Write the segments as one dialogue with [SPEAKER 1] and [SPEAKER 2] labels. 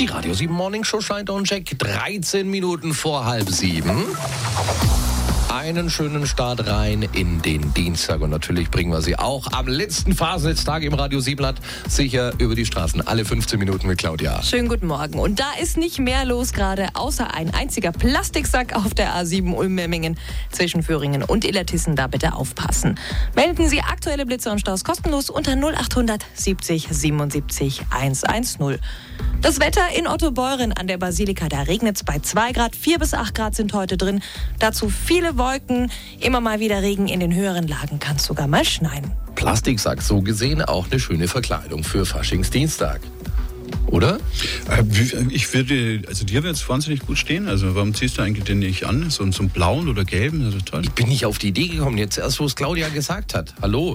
[SPEAKER 1] Die Radio 7 Morning Show Schalter und Check, 13 Minuten vor 6:30. Einen schönen Start rein in den Dienstag und natürlich bringen wir Sie auch am letzten Fasnetztag im Radio 7 sicher über die Straßen. Alle 15 Minuten mit Claudia.
[SPEAKER 2] Schönen guten Morgen. Und da ist nicht mehr los gerade, außer ein einziger Plastiksack auf der A7 Ulm-Memmingen zwischen Föhringen und Illertissen. Da bitte aufpassen. Melden Sie aktuelle Blitze und Staus kostenlos unter 0800 70 77 110. Das Wetter in Ottobeuren an der Basilika, da regnet es bei 2 Grad, 4 bis 8 Grad sind heute drin. Dazu viele Wolken, immer mal wieder Regen in den höheren Lagen, kann es sogar mal schneien.
[SPEAKER 1] Plastiksack, so gesehen auch eine schöne Verkleidung für Faschingsdienstag. Oder?
[SPEAKER 3] Ich würde, also dir wird es wahnsinnig gut stehen. Also warum ziehst du eigentlich den nicht an? So einen blauen oder gelben? Das ist toll.
[SPEAKER 1] Ich bin nicht auf die Idee gekommen, jetzt erst, wo es Claudia gesagt hat. Hallo.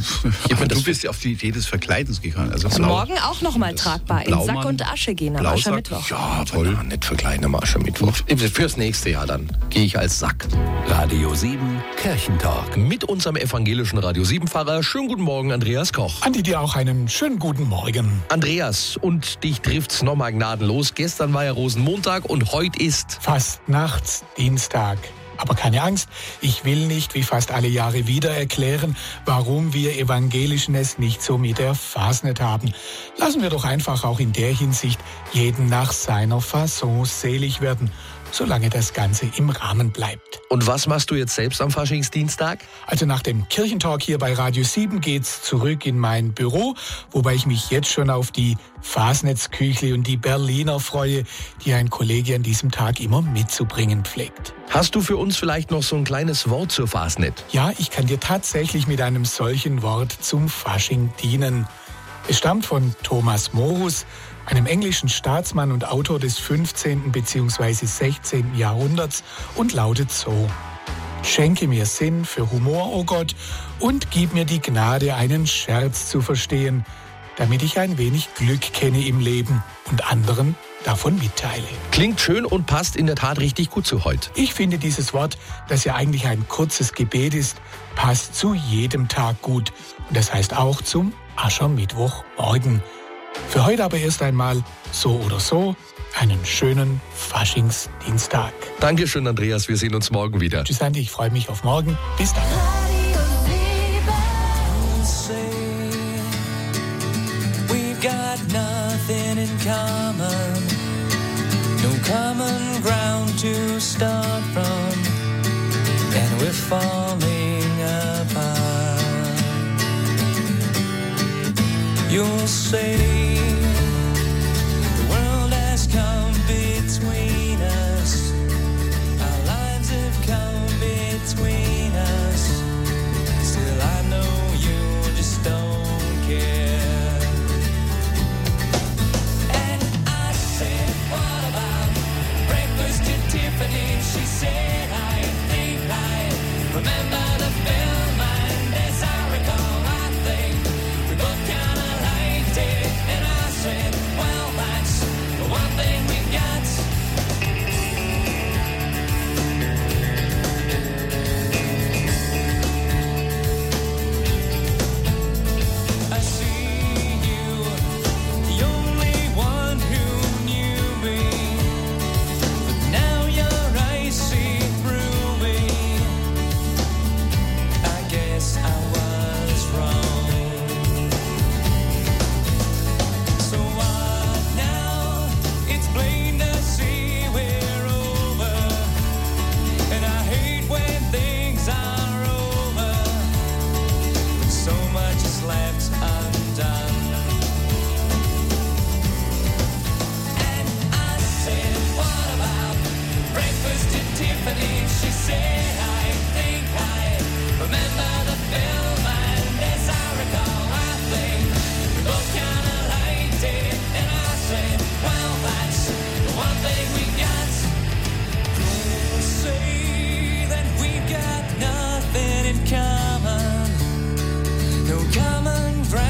[SPEAKER 3] Du bist ja auf die Idee des Verkleidens gegangen. Also
[SPEAKER 2] blau. Morgen auch nochmal tragbar. In Sack und Asche gehen am Aschermittwoch.
[SPEAKER 1] Ja, toll. Nicht verkleiden am Aschermittwoch. Fürs nächste Jahr dann gehe ich als Sack.
[SPEAKER 4] Radio 7 Kirchentag.
[SPEAKER 1] Mit unserem evangelischen Radio 7-Pfarrer. Schönen guten Morgen, Andreas Koch.
[SPEAKER 5] Andi, dir auch einen schönen guten Morgen.
[SPEAKER 1] Andreas, und dich trifft's nochmal gnadenlos. Gestern war ja Rosenmontag und heute ist
[SPEAKER 5] Fastnachtsdienstag. Aber keine Angst, ich will nicht wie fast alle Jahre wieder erklären, warum wir Evangelischen es nicht so mit der Fasnet haben. Lassen wir doch einfach auch in der Hinsicht jeden nach seiner Fasson selig werden, solange das Ganze im Rahmen bleibt.
[SPEAKER 1] Und was machst du jetzt selbst am Faschingsdienstag?
[SPEAKER 5] Also nach dem Kirchentalk hier bei Radio 7 geht's zurück in mein Büro, wobei ich mich jetzt schon auf die Fasnetzküchle und die Berliner freue, die ein Kollege an diesem Tag immer mitzubringen pflegt.
[SPEAKER 1] Hast du für uns vielleicht noch so ein kleines Wort zur Fasnet?
[SPEAKER 5] Ja, ich kann dir tatsächlich mit einem solchen Wort zum Fasching dienen. Es stammt von Thomas Morus, einem englischen Staatsmann und Autor des 15. bzw. 16. Jahrhunderts und lautet so: Schenke mir Sinn für Humor, o Gott, und gib mir die Gnade, einen Scherz zu verstehen, damit ich ein wenig Glück kenne im Leben und anderen davon mitteile.
[SPEAKER 1] Klingt schön und passt in der Tat richtig gut zu heute.
[SPEAKER 5] Ich finde dieses Wort, das ja eigentlich ein kurzes Gebet ist, passt zu jedem Tag gut. Und das heißt auch zum Aschermittwochmorgen. Für heute aber erst einmal, so oder so, einen schönen Faschingsdienstag.
[SPEAKER 1] Dankeschön, Andreas. Wir sehen uns morgen wieder.
[SPEAKER 5] Tschüss, Andi. Ich freue mich auf morgen. Bis dann.
[SPEAKER 6] Got nothing in common, no common ground to start from, and we're falling apart. You'll say the world has come between us, our lives have come between us, still I know you just don't care. She said, I think I remember the film, and as I recall, I think we both kind of liked it. And I said, well, that's the one thing we got. I see you, the only one who knew me. She said, I think I remember the film, and as I recall, I think we both kind of liked it. And I said, well, that's the one thing we got. Don't say that we've got nothing in common, no common ground.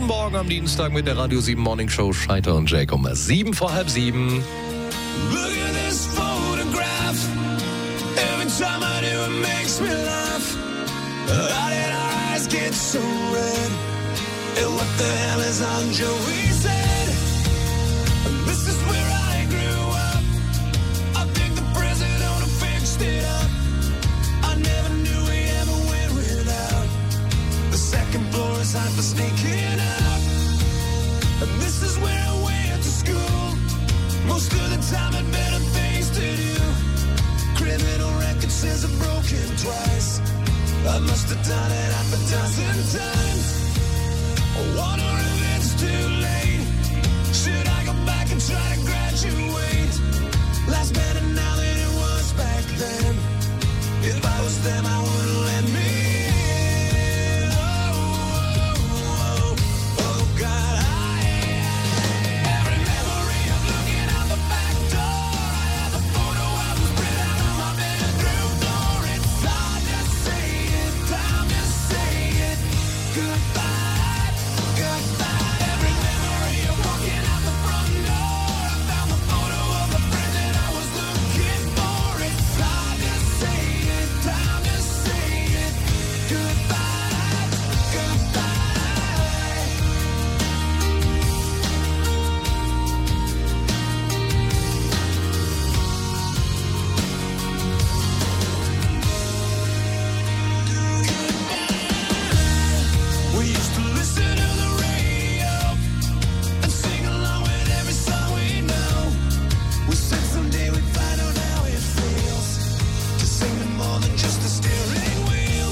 [SPEAKER 1] Guten Morgen am Dienstag mit der Radio 7 Morning Show. Scheiter und Jake um 7 vor halb 7.
[SPEAKER 6] Look at this photograph. Every time I do, it makes me laugh. How did our eyes get so red? And what the hell is on Joey's head? This is where I grew up. I think the president fixed it up. I never knew we ever went without. The second floor is hot for sneaking out. And this is where I went to school. Most of the time had better things to do. Criminal record says I've broken twice. I must have done it half a dozen times. I wonder if it's too late.